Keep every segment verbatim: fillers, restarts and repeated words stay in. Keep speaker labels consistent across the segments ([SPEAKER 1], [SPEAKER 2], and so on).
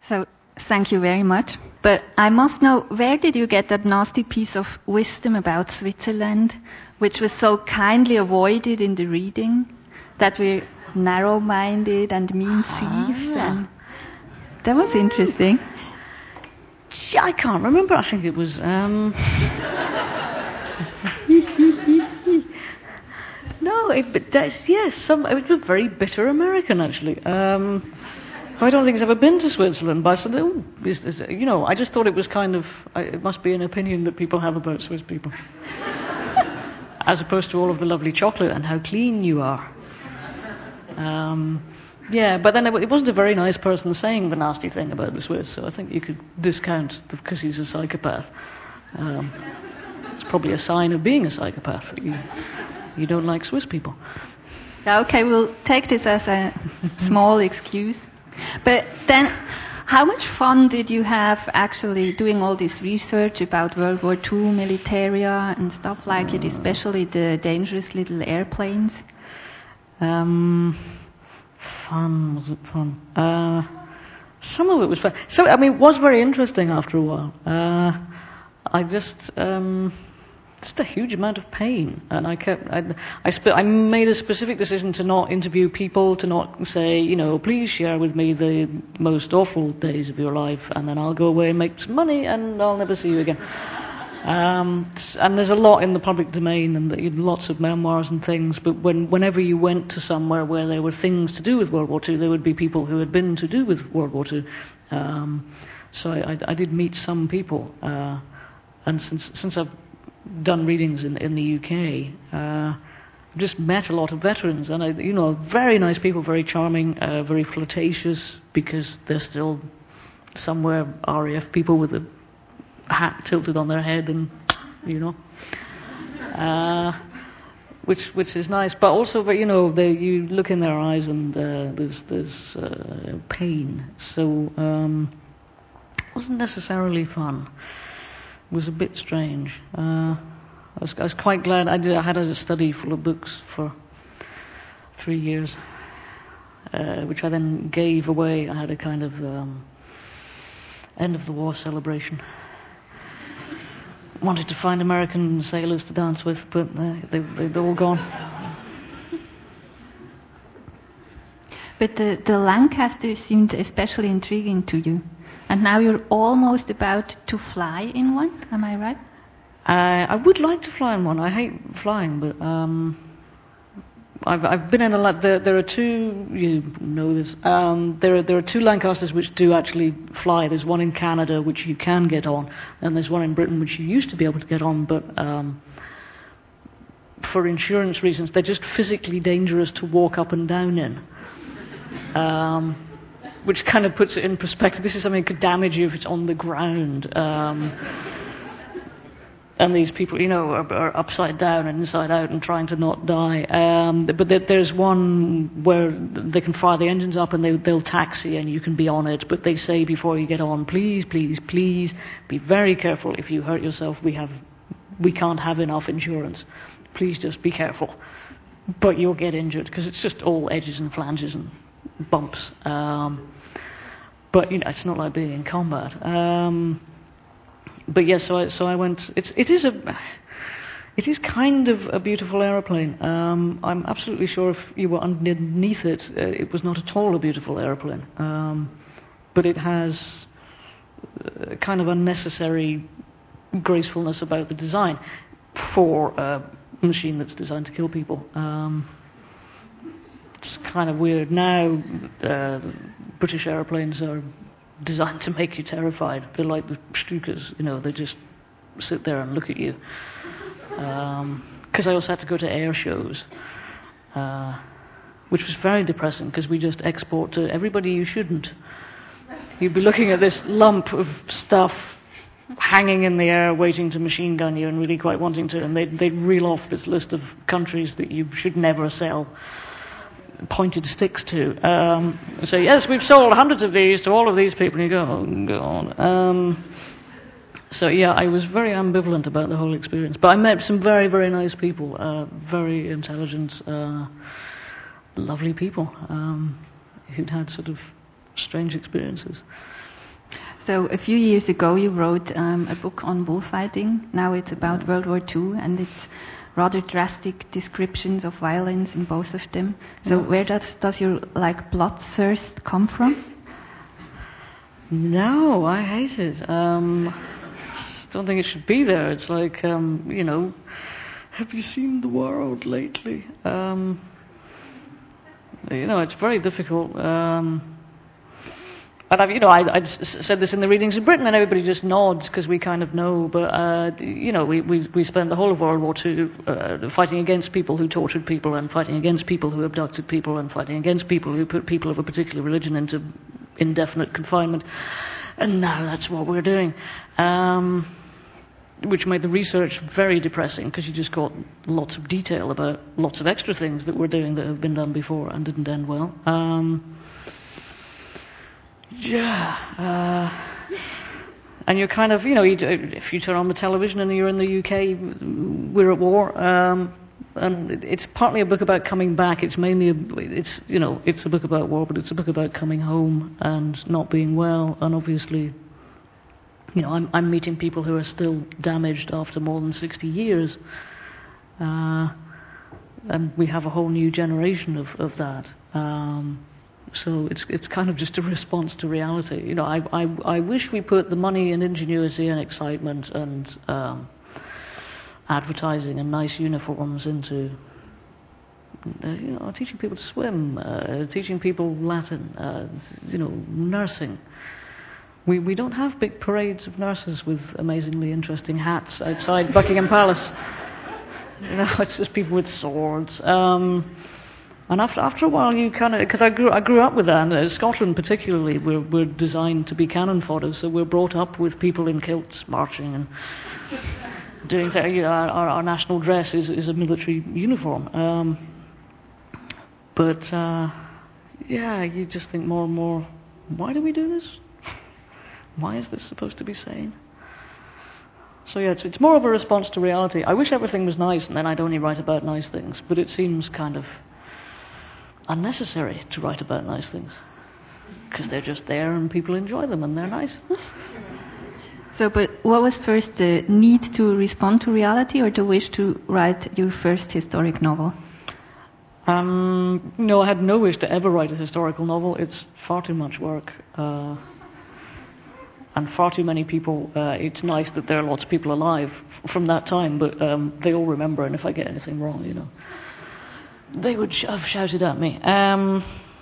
[SPEAKER 1] So, thank you very much. But I must know, where did you get that nasty piece of wisdom about Switzerland, which was so kindly avoided in the reading, that we're narrow-minded and mean thieves?
[SPEAKER 2] Ah.
[SPEAKER 1] And that was interesting.
[SPEAKER 2] Gee, I can't remember. I think it was... Um... no, it, but that's, yes, some, it was very bitter American, actually. Um, I don't think he's ever been to Switzerland, but I said, oh, is this, you know, I just thought it was kind of, it must be an opinion that people have about Swiss people. As opposed to all of the lovely chocolate and how clean you are. Um, yeah, but then it wasn't a very nice person saying the nasty thing about the Swiss, so I think you could discount because he's a psychopath. Um, it's probably a sign of being a psychopath that you, you don't like Swiss people.
[SPEAKER 1] Okay, we'll take this as a small excuse. But then, how much fun did you have actually doing all this research about World War Two militaria and stuff like it, especially the dangerous little airplanes?
[SPEAKER 2] Um, fun, was it fun? Uh, some of it was fun. So, I mean, it was very interesting after a while. Uh, I just... Um, just a huge amount of pain, and I kept. I, I, sp- I made a specific decision to not interview people, to not say, you know, please share with me the most awful days of your life, and then I'll go away and make some money, and I'll never see you again. Um, and there's a lot in the public domain, and the, lots of memoirs and things. But when, whenever you went to somewhere where there were things to do with World War Two, there would be people who had been to do with World War Two. Um, so I, I, I did meet some people, uh, and since since I've done readings in, in the U K, uh, I've just met a lot of veterans, and I, you know, very nice people, very charming, uh, very flirtatious, because they're still somewhere R A F people with a hat tilted on their head, and you know, uh, which which is nice, but also, but you know, they, you look in their eyes and uh, there's there's uh, pain, so um, it wasn't necessarily fun. Was a bit strange. Uh, I, was, I was quite glad I did. I had a study full of books for three years, uh, which I then gave away. I had a kind of um, end of the war celebration. Wanted to find American sailors to dance with, but they, they, they, they're all gone.
[SPEAKER 1] But the, the Lancaster seemed especially intriguing to you. And now you're almost about to fly in one, am I right?
[SPEAKER 2] Uh, I would like to fly in one. I hate flying, but um, I've, I've been in a lot. There, there are two. You know this. Um, there, are, there are two Lancasters which do actually fly. There's one in Canada which you can get on, and there's one in Britain which you used to be able to get on, but um, for insurance reasons, they're just physically dangerous to walk up and down in. Um, which kind of puts it in perspective. This is something that could damage you if it's on the ground. Um, and these people, you know, are, are upside down and inside out and trying to not die. Um, but there, there's one where they can fire the engines up and they, they'll taxi and you can be on it. But they say before you get on, please, please, please, be very careful. If you hurt yourself, we have, we can't have enough insurance. Please just be careful. But you'll get injured because it's just all edges and flanges and bumps. Um, But you know, it's not like being in combat. Um, but yes, yeah, so I so I went. It's it is a it is kind of a beautiful aeroplane. Um, I'm absolutely sure if you were underneath it, uh, it was not at all a beautiful aeroplane. Um, but it has a kind of unnecessary gracefulness about the design for a machine that's designed to kill people. Um, It's kind of weird. Now, uh, British aeroplanes are designed to make you terrified. They're like the Stukas, you know, they just sit there and look at you. Because um, I also had to go to air shows, uh, which was very depressing because we just export to everybody you shouldn't. You'd be looking at this lump of stuff hanging in the air waiting to machine gun you and really quite wanting to, and they'd, they'd reel off this list of countries that you should never sell pointed sticks to. Um, so yes, we've sold hundreds of these to all of these people. And you go, oh God. Um, so yeah, I was very ambivalent about the whole experience. But I met some very, very nice people, uh, very intelligent, uh, lovely people um, who'd had sort of strange experiences.
[SPEAKER 1] So a few years ago you wrote um, a book on bullfighting. Now it's about World War Two, and it's rather drastic descriptions of violence in both of them. So
[SPEAKER 2] Yeah.
[SPEAKER 1] where does does your like bloodthirst come from?
[SPEAKER 2] No, I hate it. Um, I don't think it should be there. It's like, um, you know, have you seen the world lately? Um, you know, it's very difficult. Um, and I've, you know, I, I said this in the readings in Britain, and everybody just nods because we kind of know. But uh, you know, we, we we spent the whole of World War Two uh, fighting against people who tortured people, and fighting against people who abducted people, and fighting against people who put people of a particular religion into indefinite confinement. And now that's what we're doing, um, which made the research very depressing because you just got lots of detail about lots of extra things that we're doing that have been done before and didn't end well. Um, yeah, uh, and you're kind of, you know, you, if you turn on the television and you're in the U K, we're at war. Um, And it's partly a book about coming back. It's mainly, a, it's you know, it's a book about war, but it's a book about coming home and not being well. And obviously, you know, I'm I'm meeting people who are still damaged after more than sixty years, uh, and we have a whole new generation of of that. Um, so it's it's kind of just a response to reality. You know, I I I wish we put the money and ingenuity and excitement and um, advertising and nice uniforms into, uh, you know, teaching people to swim, uh, teaching people Latin, uh, you know, nursing. We we don't have big parades of nurses with amazingly interesting hats outside Buckingham Palace. You know, it's just people with swords. Um, and after after a while, you kind of, because I grew I grew up with that. And uh, Scotland particularly, we're we're designed to be cannon fodder, so we're brought up with people in kilts marching and doing that. You know, our, our national dress is, is a military uniform. Um, but uh, yeah, you just think more and more, why do we do this? Why is this supposed to be sane? So yeah, it's, it's more of a response to reality. I wish everything was nice and then I'd only write about nice things, but it seems kind of unnecessary to write about nice things because they're just there and people enjoy them and they're nice.
[SPEAKER 1] So, but what was first, the need to respond to reality or the wish to write your first historic novel?
[SPEAKER 2] Um, no, I had no wish to ever write a historical novel. It's far too much work. Uh, and far too many people. Uh, it's nice that there are lots of people alive f- from that time, but um, they all remember, and if I get anything wrong, you know, they would sh- have shouted at me. Um,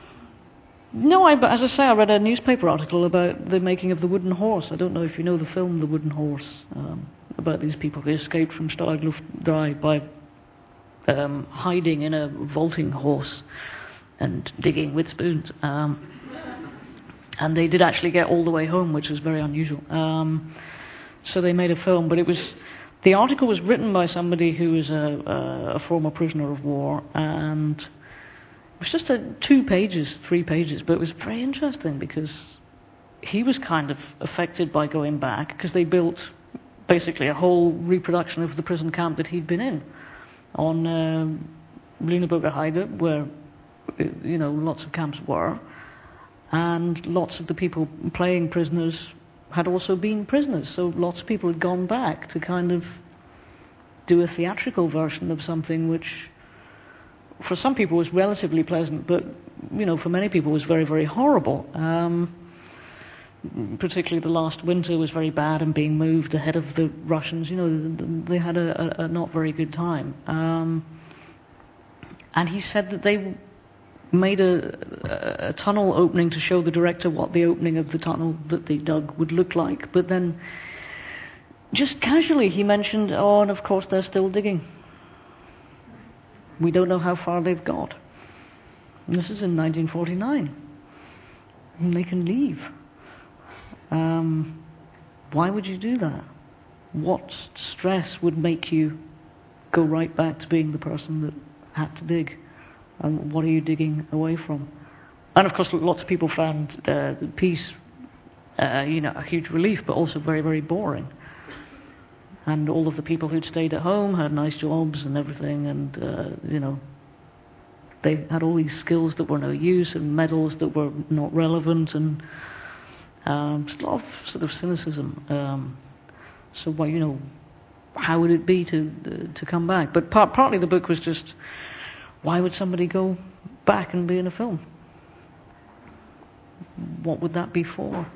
[SPEAKER 2] No, I, as I say, I read a newspaper article about the making of The Wooden Horse. I don't know if you know the film The Wooden Horse, um, about these people who escaped from Stalag Luft drei by um, hiding in a vaulting horse and digging with spoons. Um, and they did actually get all the way home, which was very unusual. Um, so they made a film, but it was, the article was written by somebody who was a, a, a former prisoner of war, and it was just a two pages, three pages, but it was very interesting because he was kind of affected by going back because they built basically a whole reproduction of the prison camp that he'd been in on um, Lüneburger Heide, where, you know, lots of camps were, and lots of the people playing prisoners had also been prisoners, so lots of people had gone back to kind of do a theatrical version of something which for some people was relatively pleasant, but, you know, for many people was very, very horrible. Um, particularly the last winter was very bad and being moved ahead of the Russians. You know, they had a, a, a not very good time. Um, and he said that they made a, a, a tunnel opening to show the director what the opening of the tunnel that they dug would look like. But then, just casually, he mentioned, oh, and of course they're still digging. We don't know how far they've got. And this is in nineteen forty-nine. And they can leave. Um, why would you do that? What stress would make you go right back to being the person that had to dig? And what are you digging away from? And of course, lots of people found uh, the peace, uh, you know, a huge relief, but also very, very boring. And all of the people who'd stayed at home had nice jobs and everything, and, uh, you know, they had all these skills that were no use and medals that were not relevant, and Um, just a lot of sort of cynicism. Um, so, well, you know, how would it be to uh, to come back? But part, partly the book was just, why would somebody go back and be in a film? What would that be for?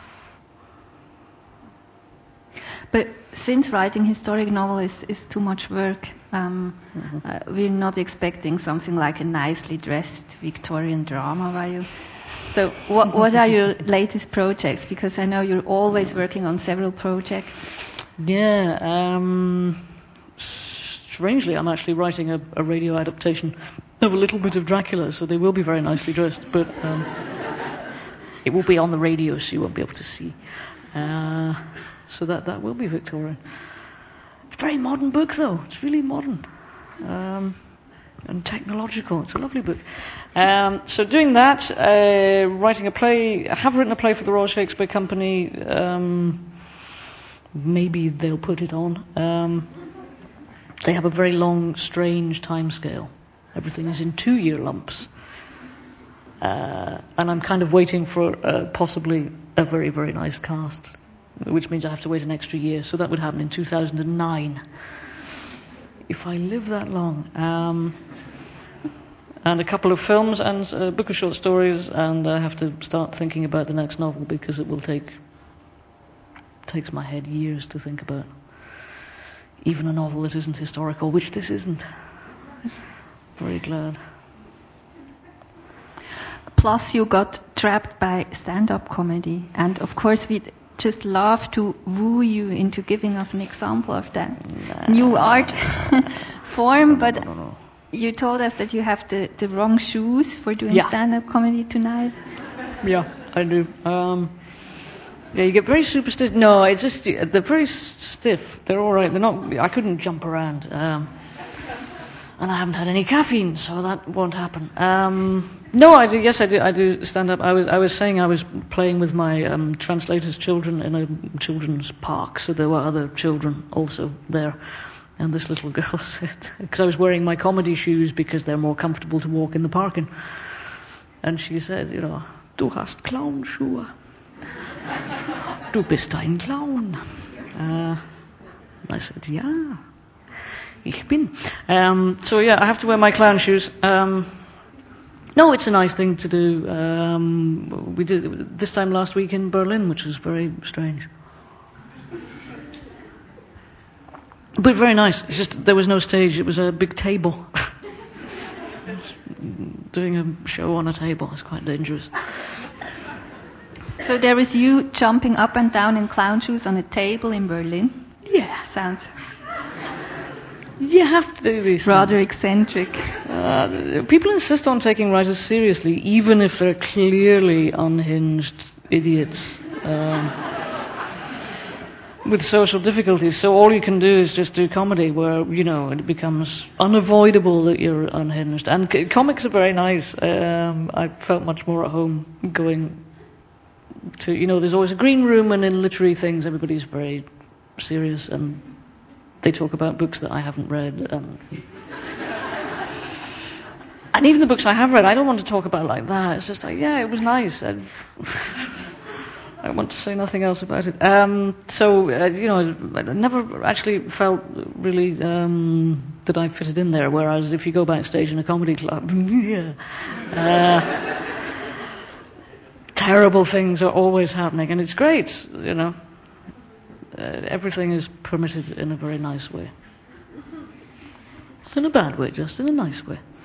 [SPEAKER 1] But since writing historic novel is, is too much work, um, mm-hmm. uh, we're not expecting something like a nicely dressed Victorian drama, are you? So what what are your latest projects? Because I know you're always working on several projects.
[SPEAKER 2] Yeah, um, strangely, I'm actually writing a, a radio adaptation of a little bit of Dracula, so they will be very nicely dressed, but um, it will be on the radio, so you won't be able to see. Uh, so that, that will be Victorian. Very modern book, though. It's really modern. Um, and technological. It's a lovely book. Um, so doing that, uh, writing a play. I have written a play for the Royal Shakespeare Company. Um, maybe they'll put it on. Um, they have a very long, strange time scale. Everything is in two-year lumps. Uh, and I'm kind of waiting for uh, possibly a very, very nice cast, which means I have to wait an extra year. So that would happen in two thousand nine. If I live that long. Um, and a couple of films and a book of short stories, and I have to start thinking about the next novel because it will take takes my head years to think about. Even a novel that isn't historical, which this isn't. Very glad.
[SPEAKER 1] Plus, you got trapped by stand-up comedy, and of course, we'd just love to woo you into giving us an example of that nah. new art form. But no, no, no. You told us that you have the, the wrong shoes for doing yeah. stand-up comedy tonight.
[SPEAKER 2] Yeah, I do. Um, yeah, you get very superstitious. No, it's just they're very stiff. They're all right. They're not. I couldn't jump around. Um, And I haven't had any caffeine, so that won't happen. Um, no, I do. Yes, I do. I do stand up. I was. I was saying I was playing with my um, translator's children in a children's park, so there were other children also there. And this little girl said, because I was wearing my comedy shoes because they're more comfortable to walk in the park in. And she said, you know, du hast Clownschuhe. Du bist ein Clown. Uh, I said, yeah. Ich bin. Um, so yeah, I have to wear my clown shoes. Um, no, it's a nice thing to do. Um, we did it this time last week in Berlin, which was very strange, but very nice. It's just there was no stage; it was a big table. Doing a show on a table is quite dangerous.
[SPEAKER 1] So there is you jumping up and down in clown shoes on a table in Berlin.
[SPEAKER 2] Yeah,
[SPEAKER 1] sounds.
[SPEAKER 2] You have to do these
[SPEAKER 1] Rather
[SPEAKER 2] things.
[SPEAKER 1] eccentric.
[SPEAKER 2] Uh, people insist on taking writers seriously, even if they're clearly unhinged idiots um, with social difficulties. So all you can do is just do comedy, where you know it becomes unavoidable that you're unhinged. And c- comics are very nice. Um, I felt much more at home going to, you know, there's always a green room, and in literary things, everybody's very serious and. They talk about books that I haven't read. Um, and even the books I have read, I don't want to talk about like that. It's just like, yeah, it was nice. I, I want to say nothing else about it. Um, so, uh, you know, I never actually felt really um, that I fitted in there, whereas if you go backstage in a comedy club, yeah, uh, terrible things are always happening, and it's great, you know. Uh, everything is permitted in a very nice way. Not in a bad way, just in a nice way.